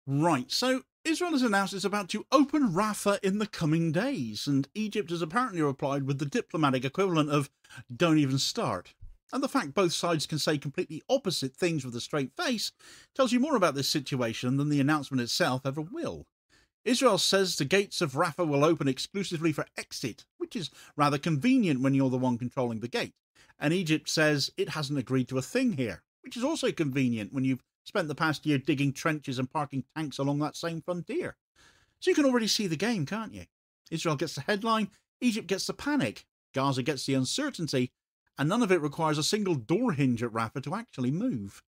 Right, so Israel has announced it's about to open Rafah in the coming days, and Egypt has apparently replied with the diplomatic equivalent of don't even start. And the fact both sides can say completely opposite things with a straight face tells you more about this situation than the announcement itself ever will. Israel says the gates of Rafah will open exclusively for exit, which is rather convenient when you're the one controlling the gate. And Egypt says it hasn't agreed to a thing here, which is also convenient when you've spent the past year digging trenches and parking tanks along that same frontier. So you can already see the game, can't you? Israel gets the headline, Egypt gets the panic, Gaza gets the uncertainty, and none of it requires a single door hinge at Rafah to actually move.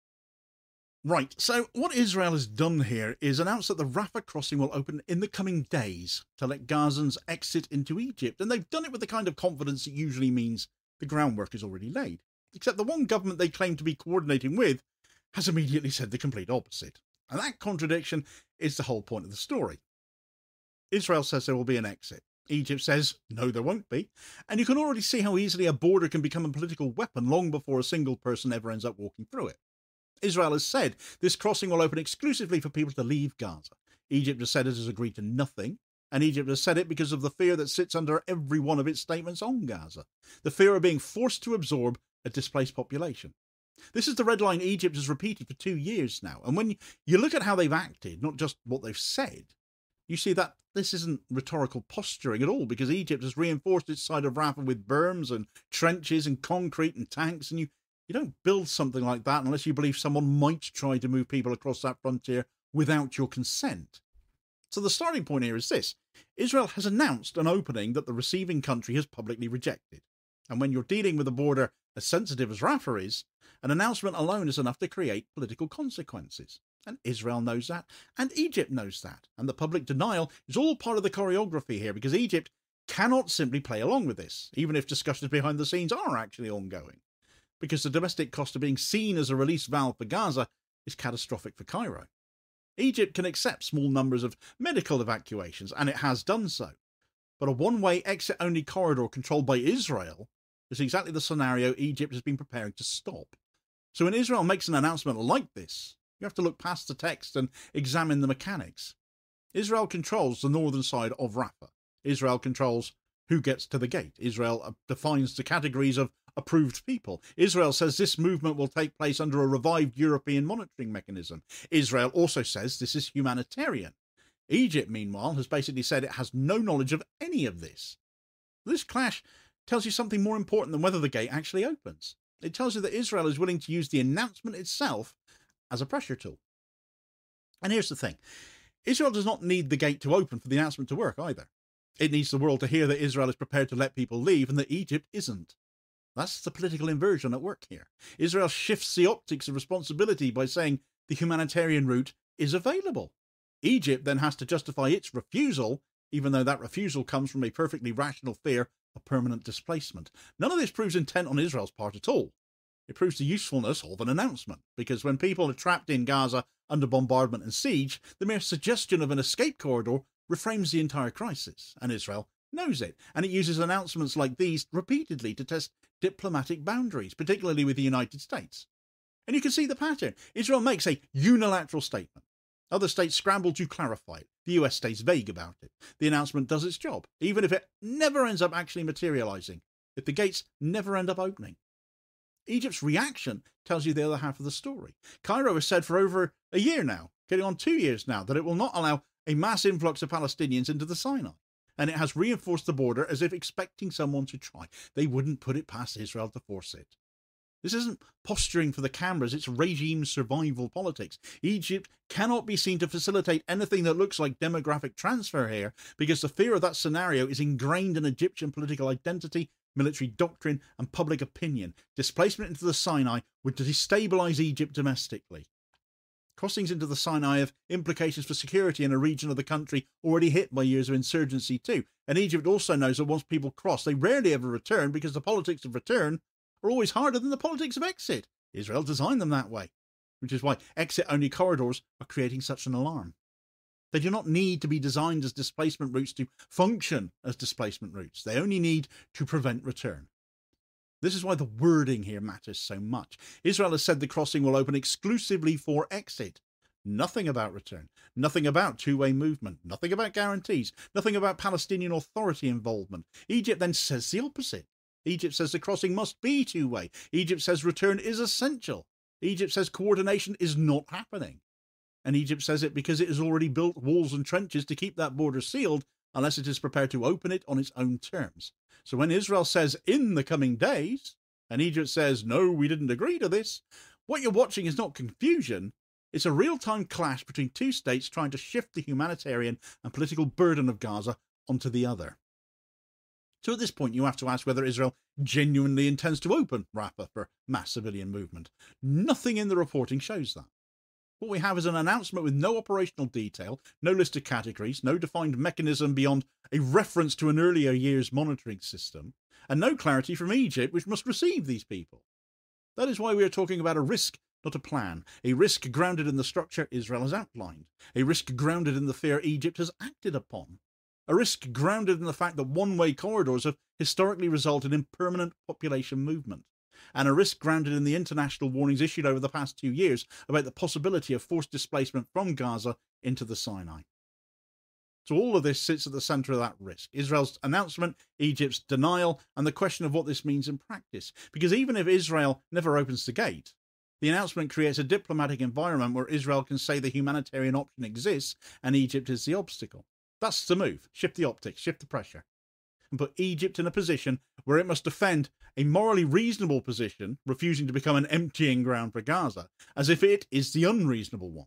Right, so what Israel has done here is announce that the Rafah crossing will open in the coming days to let Gazans exit into Egypt, and they've done it with the kind of confidence that usually means the groundwork is already laid. Except the one government they claim to be coordinating with has immediately said the complete opposite. And that contradiction is the whole point of the story. Israel says there will be an exit. Egypt says, no, there won't be. And you can already see how easily a border can become a political weapon long before a single person ever ends up walking through it. Israel has said this crossing will open exclusively for people to leave Gaza. Egypt has said it has agreed to nothing. And Egypt has said it because of the fear that sits under every one of its statements on Gaza. The fear of being forced to absorb a displaced population. This is the red line Egypt has repeated for 2 years now. And when you look at how they've acted, not just what they've said, you see that this isn't rhetorical posturing at all, because Egypt has reinforced its side of Rafah with berms and trenches and concrete and tanks. And you don't build something like that unless you believe someone might try to move people across that frontier without your consent. So the starting point here is this. Israel has announced an opening that the receiving country has publicly rejected. And when you're dealing with a border as sensitive as Rafah is, an announcement alone is enough to create political consequences. And Israel knows that, and Egypt knows that. And the public denial is all part of the choreography here, because Egypt cannot simply play along with this, even if discussions behind the scenes are actually ongoing. Because the domestic cost of being seen as a release valve for Gaza is catastrophic for Cairo. Egypt can accept small numbers of medical evacuations, and it has done so. But a one-way exit-only corridor controlled by Israel is exactly the scenario Egypt has been preparing to stop. So when Israel makes an announcement like this, you have to look past the text and examine the mechanics. Israel controls the northern side of Rafah. Israel controls who gets to the gate. Israel defines the categories of approved people. Israel says this movement will take place under a revived European monitoring mechanism. Israel also says this is humanitarian. Egypt, meanwhile, has basically said it has no knowledge of any of this. This clash tells you something more important than whether the gate actually opens. It tells you that Israel is willing to use the announcement itself as a pressure tool. And here's the thing. Israel does not need the gate to open for the announcement to work either. It needs the world to hear that Israel is prepared to let people leave and that Egypt isn't. That's the political inversion at work here. Israel shifts the optics of responsibility by saying the humanitarian route is available. Egypt then has to justify its refusal, even though that refusal comes from a perfectly rational fear of permanent displacement. None of this proves intent on Israel's part at all. It proves the usefulness of an announcement, because when people are trapped in Gaza under bombardment and siege, the mere suggestion of an escape corridor reframes the entire crisis, and Israel knows it, and it uses announcements like these repeatedly to test diplomatic boundaries, particularly with the United States. And you can see the pattern. Israel makes a unilateral statement. Other states scramble to clarify it. The US stays vague about it. The announcement does its job, even if it never ends up actually materialising, if the gates never end up opening. Egypt's reaction tells you the other half of the story. Cairo has said for over a year now, getting on 2 years now, that it will not allow a mass influx of Palestinians into the Sinai. And it has reinforced the border as if expecting someone to try. They wouldn't put it past Israel to force it. This isn't posturing for the cameras, it's regime survival politics. Egypt cannot be seen to facilitate anything that looks like demographic transfer here, because the fear of that scenario is ingrained in Egyptian political identity, military doctrine, and public opinion. Displacement into the Sinai would destabilise Egypt domestically. Crossings into the Sinai have implications for security in a region of the country already hit by years of insurgency too. And Egypt also knows that once people cross, they rarely ever return, because the politics of return are always harder than the politics of exit. Israel designed them that way, which is why exit-only corridors are creating such an alarm. They do not need to be designed as displacement routes to function as displacement routes. They only need to prevent return. This is why the wording here matters so much. Israel has said the crossing will open exclusively for exit, Nothing about return, nothing about two-way movement, nothing about guarantees, nothing about Palestinian Authority involvement. Egypt then says the opposite. Egypt says the crossing must be two-way. Egypt says return is essential. Egypt says coordination is not happening. And Egypt says it because it has already built walls and trenches to keep that border sealed unless it is prepared to open it on its own terms. So when Israel says in the coming days, and Egypt says, no, we didn't agree to this, what you're watching is not confusion. It's a real-time clash between two states trying to shift the humanitarian and political burden of Gaza onto the other. So at this point, you have to ask whether Israel genuinely intends to open Rafah for mass civilian movement. Nothing in the reporting shows that. What we have is an announcement with no operational detail, no list of categories, no defined mechanism beyond a reference to an earlier year's monitoring system, and no clarity from Egypt, which must receive these people. That is why we are talking about a risk, not a plan. A risk grounded in the structure Israel has outlined. A risk grounded in the fear Egypt has acted upon. A risk grounded in the fact that one-way corridors have historically resulted in permanent population movement. And a risk grounded in the international warnings issued over the past 2 years about the possibility of forced displacement from Gaza into the Sinai. So all of this sits at the centre of that risk. Israel's announcement, Egypt's denial, and the question of what this means in practice. Because even if Israel never opens the gate, the announcement creates a diplomatic environment where Israel can say the humanitarian option exists and Egypt is the obstacle. That's the move. Shift the optics, shift the pressure, and put Egypt in a position where it must defend a morally reasonable position, refusing to become an emptying ground for Gaza, as if it is the unreasonable one.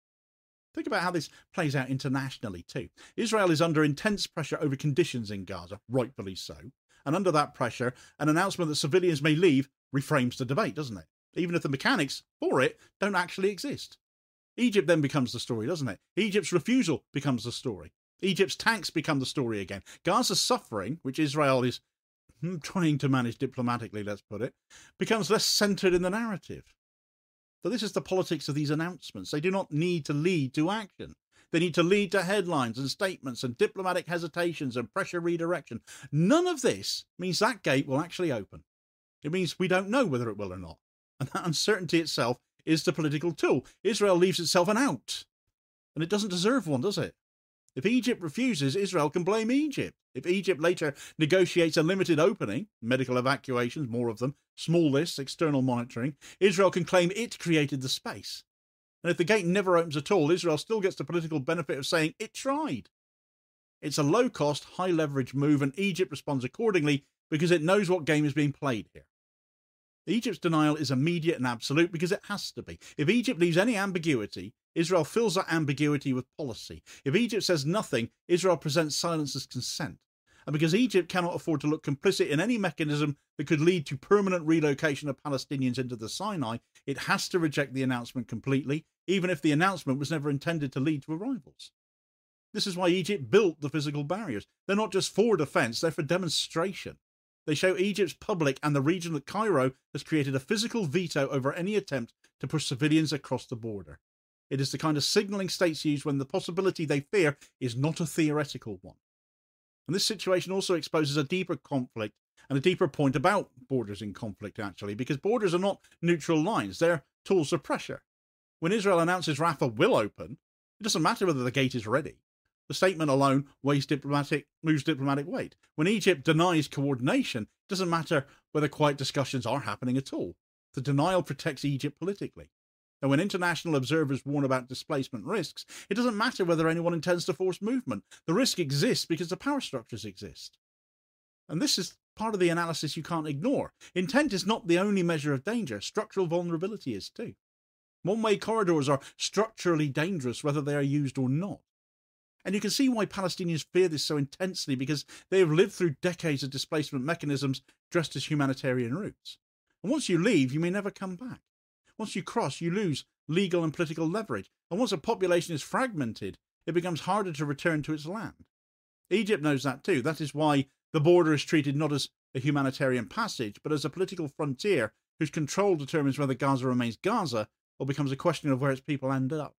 Think about how this plays out internationally too. Israel is under intense pressure over conditions in Gaza, rightfully so, and under that pressure, an announcement that civilians may leave reframes the debate, doesn't it? Even if the mechanics for it don't actually exist. Egypt then becomes the story, doesn't it? Egypt's refusal becomes the story. Egypt's tanks become the story again. Gaza's suffering, which Israel is trying to manage diplomatically, let's put it, becomes less centred in the narrative. So this is the politics of these announcements. They do not need to lead to action. They need to lead to headlines and statements and diplomatic hesitations and pressure redirection. None of this means that gate will actually open. It means we don't know whether it will or not. And that uncertainty itself is the political tool. Israel leaves itself an out. And it doesn't deserve one, does it? If Egypt refuses, Israel can blame Egypt. If Egypt later negotiates a limited opening, medical evacuations, more of them, small lists, external monitoring, Israel can claim it created the space. And if the gate never opens at all, Israel still gets the political benefit of saying it tried. It's a low-cost, high-leverage move, and Egypt responds accordingly because it knows what game is being played here. Egypt's denial is immediate and absolute because it has to be. If Egypt leaves any ambiguity, Israel fills that ambiguity with policy. If Egypt says nothing, Israel presents silence as consent. And because Egypt cannot afford to look complicit in any mechanism that could lead to permanent relocation of Palestinians into the Sinai, it has to reject the announcement completely, even if the announcement was never intended to lead to arrivals. This is why Egypt built the physical barriers. They're not just for defence, they're for demonstration. They show Egypt's public and the region that Cairo has created a physical veto over any attempt to push civilians across the border. It is the kind of signalling states use when the possibility they fear is not a theoretical one. And this situation also exposes a deeper conflict and a deeper point about borders in conflict, actually, because borders are not neutral lines, they're tools of pressure. When Israel announces Rafah will open, it doesn't matter whether the gate is ready. The statement alone moves diplomatic weight. When Egypt denies coordination, it doesn't matter whether quiet discussions are happening at all. The denial protects Egypt politically. And when international observers warn about displacement risks, it doesn't matter whether anyone intends to force movement. The risk exists because the power structures exist. And this is part of the analysis you can't ignore. Intent is not the only measure of danger. Structural vulnerability is too. One-way corridors are structurally dangerous whether they are used or not. And you can see why Palestinians fear this so intensely, because they have lived through decades of displacement mechanisms dressed as humanitarian routes. And once you leave, you may never come back. Once you cross, you lose legal and political leverage. And once a population is fragmented, it becomes harder to return to its land. Egypt knows that too. That is why the border is treated not as a humanitarian passage, but as a political frontier whose control determines whether Gaza remains Gaza or becomes a question of where its people end up.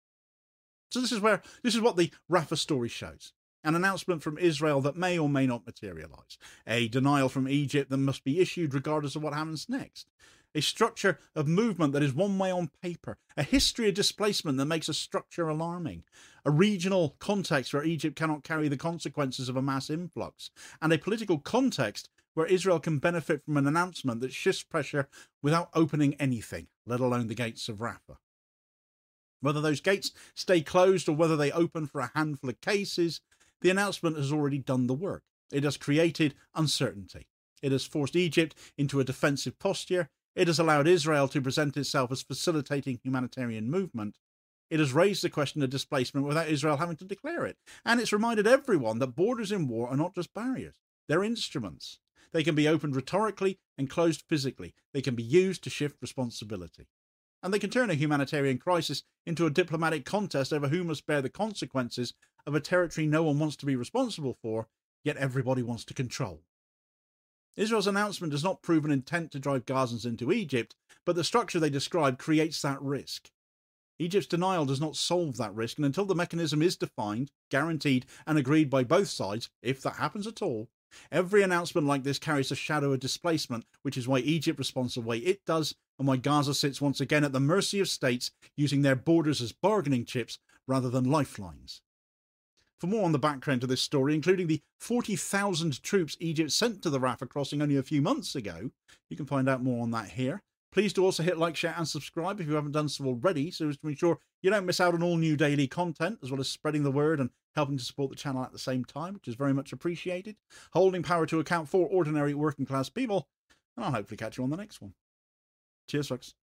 So this is what the Rafah story shows. An announcement from Israel that may or may not materialise. A denial from Egypt that must be issued regardless of what happens next. a structure of movement that is one way on paper, a history of displacement that makes a structure alarming, a regional context where Egypt cannot carry the consequences of a mass influx, and a political context where Israel can benefit from an announcement that shifts pressure without opening anything, let alone the gates of Rafah. Whether those gates stay closed or whether they open for a handful of cases, the announcement has already done the work. It has created uncertainty. It has forced Egypt into a defensive posture. It has allowed Israel to present itself as facilitating humanitarian movement. It has raised the question of displacement without Israel having to declare it. And it's reminded everyone that borders in war are not just barriers. They're instruments. They can be opened rhetorically and closed physically. They can be used to shift responsibility. And they can turn a humanitarian crisis into a diplomatic contest over who must bear the consequences of a territory no one wants to be responsible for, yet everybody wants to control. Israel's announcement does not prove an intent to drive Gazans into Egypt, but the structure they describe creates that risk. Egypt's denial does not solve that risk, and until the mechanism is defined, guaranteed, and agreed by both sides, if that happens at all, every announcement like this carries a shadow of displacement, which is why Egypt responds the way it does, and why Gaza sits once again at the mercy of states using their borders as bargaining chips rather than lifelines. For more on the background to this story, including the 40,000 troops Egypt sent to the Rafah crossing only a few months ago, you can find out more on that here. Please do also hit like, share and subscribe if you haven't done so already, so as to ensure you don't miss out on all new daily content, as well as spreading the word and helping to support the channel at the same time, which is very much appreciated. Holding power to account for ordinary working class people, and I'll hopefully catch you on the next one. Cheers, folks.